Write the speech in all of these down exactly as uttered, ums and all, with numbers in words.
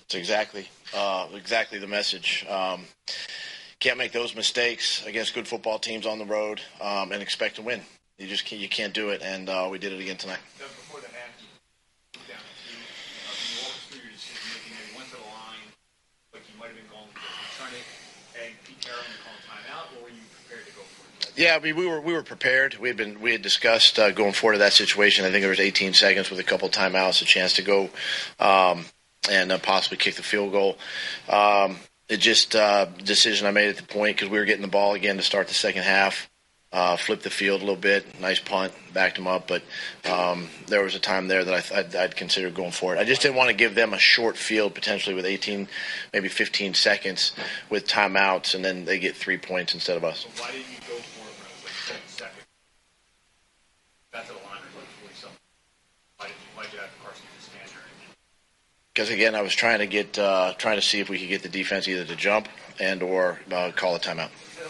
It's exactly uh, exactly the message. Um, can't make those mistakes against good football teams on the road um, and expect to win. You just can't, you can't do it, and uh, we did it again tonight. Before the half, you down two. Uh, can you walk us through your decision making? You went to the line, but you might have been going for it. Were you trying to egg Pete Carroll and call a timeout, or were you prepared to go for it? Yeah, I mean, we were we were prepared. We had been we had discussed uh, going forward to that situation. I think there was eighteen seconds with a couple timeouts, a chance to go um, and uh, possibly kick the field goal. Um, it just uh, decision I made at the point because we were getting the ball again to start the second half. Uh, flipped the field a little bit, nice punt, backed him up, but um, there was a time there that I th- I'd, I'd consider going for it. I just didn't want to give them a short field potentially with eighteen, maybe fifteen seconds with timeouts, and then they get three points instead of us. So why didn't you go for it when it was like seven seconds? That's a line or like forty-something. Why did you, why did you have Carson just stand there? Because, again, I was trying to get uh, trying to see if we could get the defense either to jump and or uh, call a timeout.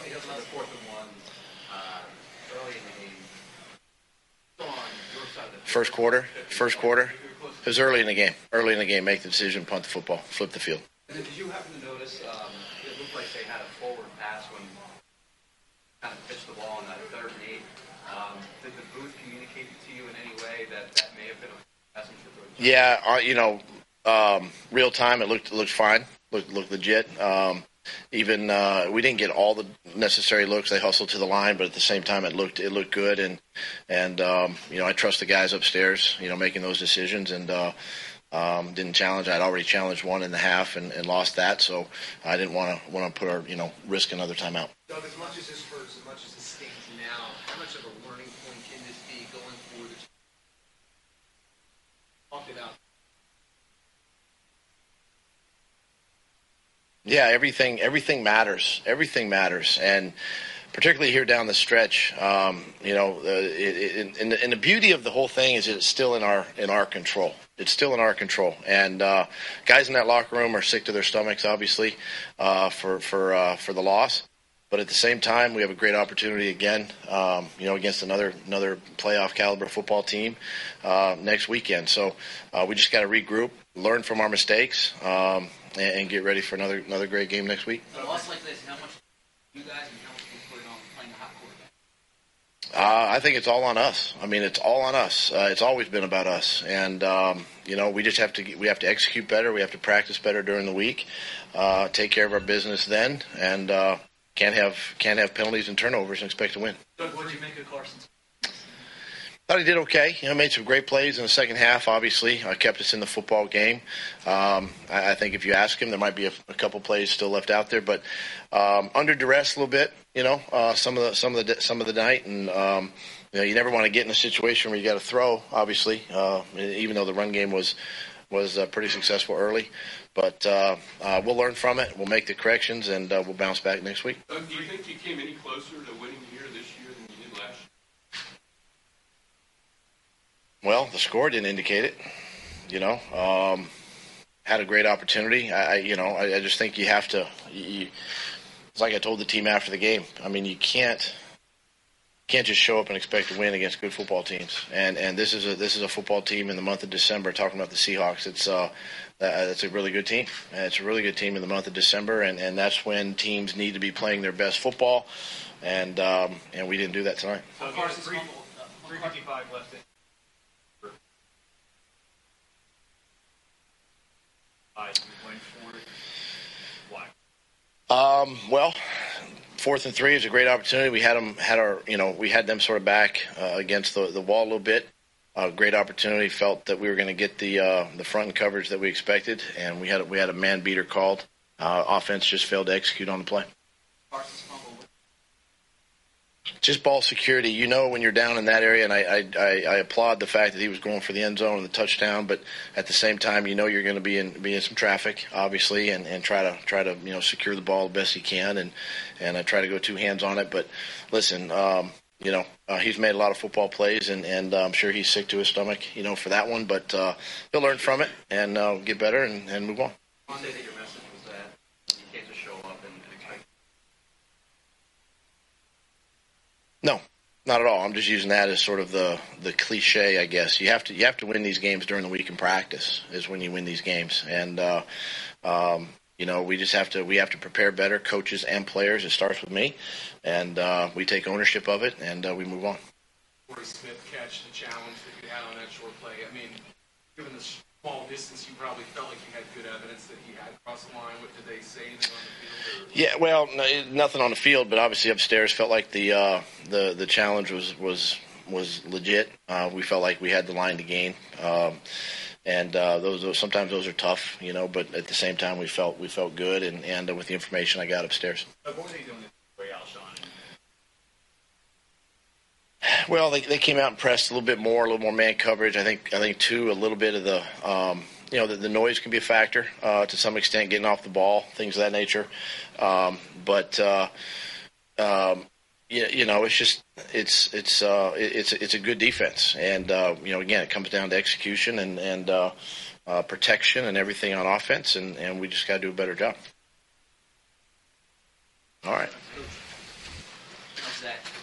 First quarter, first quarter. It was early in the game. Early in the game, make the decision, punt the football, flip the field. And did you happen to notice, um, it looked like they had a forward pass when kind of pitched the ball on that third and eight. Um, did the booth communicate to you in any way that that may have been a message for the Yeah, uh, you know, um, real time, it looked it looked fine, looked looked legit. Um, even uh, we didn't get all the necessary looks. They hustled to the line, but at the same time, it looked it looked good. And and um, you know, I trust the guys upstairs, you know, making those decisions. And uh, um, didn't challenge. I'd already challenged one and a half and, and lost that, so I didn't want to want to put our you know risk another timeout. Doug, as much as this hurts, as much as this stings now, how much of a learning point can this be going forward? Talk it out. Yeah, everything everything matters. Everything matters, and particularly here down the stretch, um, you know, uh, it, it, and, the, and the beauty of the whole thing is that it's still in our in our control. It's still in our control, and uh, guys in that locker room are sick to their stomachs, obviously, uh, for for uh, for the loss. But at the same time, we have a great opportunity again, um, you know, against another another playoff caliber football team uh, next weekend. So uh, we just got to regroup, learn from our mistakes, um, and, and get ready for another another great game next week. A loss like this, how much you guys and how much you put it on playing a hot quarterback? Uh, I think it's all on us. I mean, it's all on us. Uh, it's always been about us, and um, you know, we just have to we have to execute better. We have to practice better during the week, uh, take care of our business then, and. Uh, Can't have can't have penalties and turnovers and expect to win. Doug, what did you make of Carson? Thought he did okay. You know, made some great plays in the second half. Obviously, uh, kept us in the football game. Um, I, I think if you ask him, there might be a, a couple plays still left out there, but um, under duress a little bit. You know, uh, some of the some of the some of the night, and um, you know, you never want to get in a situation where you got to throw. Obviously, uh, even though the run game was was uh, pretty successful early. But uh, uh, we'll learn from it. We'll make the corrections, and uh, we'll bounce back next week. Doug, do you think you came any closer to winning here this year than you did last year? Well, the score didn't indicate it. You know, um, had a great opportunity. I, I you know, I, I just think you have to. You, it's like I told the team after the game. I mean, you can't can't just show up and expect to win against good football teams. And and this is a this is a football team in the month of December. Talking about the Seahawks, it's uh. Uh, it's a really good team. Uh, it's a really good team in the month of December, and, and that's when teams need to be playing their best football, and um, and we didn't do that tonight. So Carson, three, three fifty-five left in. I went for it. Why? Um, well, fourth and three is a great opportunity. We had them had our you know we had them sort of back uh, against the the wall a little bit. A great opportunity. Felt that we were going to get the uh, the front coverage that we expected, and we had we had a man beater called. Uh, offense just failed to execute on the play. Just ball security. You know when you're down in that area, and I, I, I, I applaud the fact that he was going for the end zone and the touchdown. But at the same time, you know you're going to be in be in some traffic, obviously, and, and try to try to you know secure the ball the best you can, and and I try to go two hands on it. But listen. Um, You know, uh, he's made a lot of football plays, and, and uh, I'm sure he's sick to his stomach, you know, for that one. But uh, he'll learn from it and uh, get better and, and move on. Monday, that your message was that you can't just show up and, and expect. No, Not at all. I'm just using that as sort of the, the cliche, I guess. You have to you have to win these games during the week in practice is when you win these games. And uh, um, you know, we just have to we have to prepare better, coaches and players. It starts with me, and uh, we take ownership of it, and uh, we move on. Corey Smith catch, the challenge that you had on that short play. I mean, given the small distance, you probably felt like you had good evidence that he had crossed the line. What did they say anything on the field? Or? Yeah, well, no, nothing on the field, but obviously upstairs felt like the uh, the the challenge was was was legit. Uh, we felt like we had the line to gain, um, and uh, those, those sometimes those are tough, you know. But at the same time, we felt we felt good, and and uh, with the information I got upstairs. Uh, what were they doing the way, Alshon? Well, they they came out and pressed a little bit more, a little more man coverage. I think I think too a little bit of the um, you know the, the noise can be a factor uh, to some extent, getting off the ball, things of that nature. Um, but uh, um, you, you know, it's just it's it's uh, it's it's a good defense, and uh, you know, again, it comes down to execution and and uh, uh, protection and everything on offense, and, and we just got to do a better job. All right. How's that?